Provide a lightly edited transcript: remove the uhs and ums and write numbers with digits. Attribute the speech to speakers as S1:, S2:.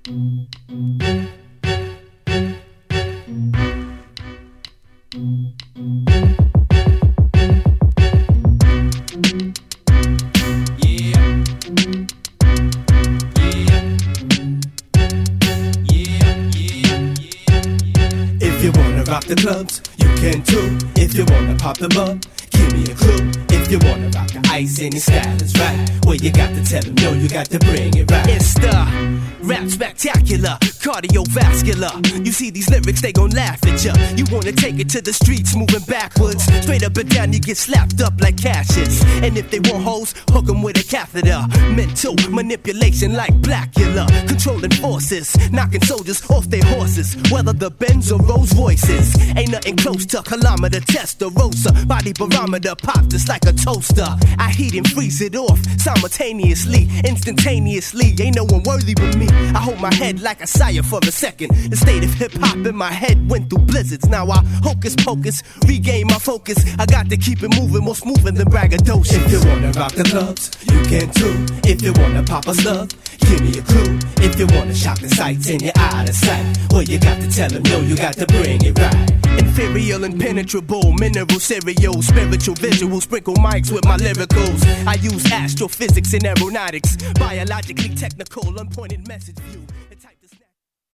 S1: If you wanna rock the clubs, you can too. If you wanna pop them up, give me a clue. If you wanna rock the ice and your style is right, well you got to tell them, no, you got to bring it right.
S2: It's the rap spectacular, cardiovascular. You see these lyrics, they gon' laugh at ya. You wanna take it to the streets, moving backwards. Straight up and down, you get slapped up like Cassius. And if they want hoes, hook 'em with a catheter. Mental manipulation like Blackula. Controlling forces, knocking soldiers off their horses. Whether the Benz or Rolls Royces, ain't nothing close to kilometer Testarossa. Body barometer pop just like a toaster. I heat and freeze it off simultaneously, instantaneously. Ain't no one worthy but me. I hold my head like a sire for a second. The state of hip-hop in my head went through blizzards. Now I hocus pocus, regain my focus. I got to keep it moving, more smoother than braggadocious.
S1: If you wanna rock the clubs, you can too. If you wanna pop a slug, give me a clue. If you wanna shock the sights and you're out of sight, well you got to tell them, no, you got to bring it right.
S2: Inferior, impenetrable, mineral cereals, spiritual visuals, sprinkle mics with my lyricals. I use astrophysics and aeronautics, biologically technical, unpointed message view.